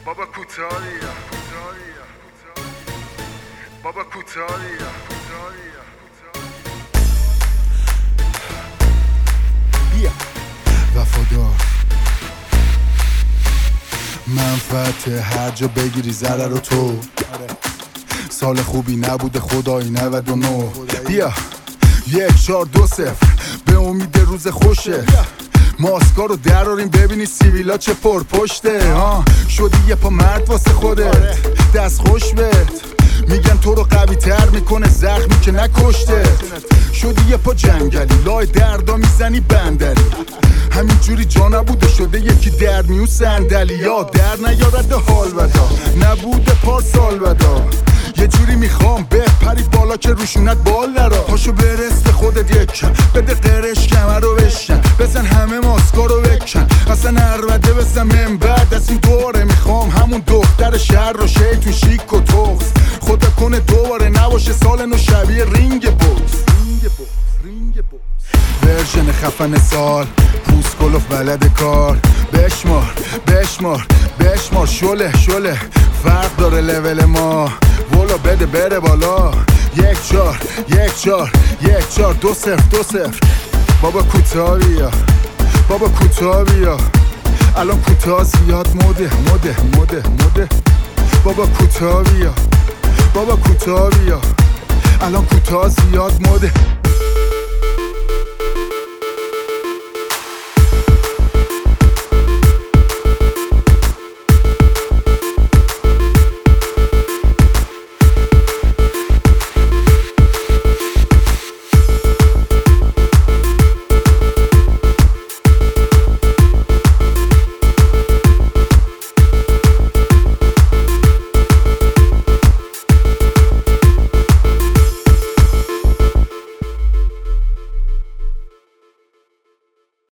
بابا کوتاهیه بابا کوتاهیه بیا وفادار منفعت هر جا بگیری ضرر رو تو سال خوبی نبوده خدایی 99 بیا 1-4-2-0 به امید روز خوشه ماسکا رو دراریم ببینی سیویلا چه پرپشته شدی یه پا مرد واسه خودت دست خوش بهت میگن تو رو قوی تر میکنه زخمی که نکشته شدی یه پا جنگلی لای دردا میزنی بندری همینجوری جا نبوده شده یکی در میون صندلی یا در نیارده حال بدا نبوده پارسال بدا یه جوری میخوام بپری بالا که روشونت بال نرا پاشو برس به خودت یکم بده قرش کمر رو بشن بزن همه ماسکا رو بکن اصلا عربده بزن من بعد از این دوره میخوام همون دختر شهر رو شیطون شیک و توست خدا کنه دوباره نباشه سال نو شبیه رینگ بوکس ورژن خفن سال پوست کلوف بلد کار بشمار شله فرق داره لول ما ولا بده بره بالا 1-4-2-0 بابا کوتاه بیا الان کوتاه زیاد مده بابا کوتاه بیا الان کوتاه زیاد مده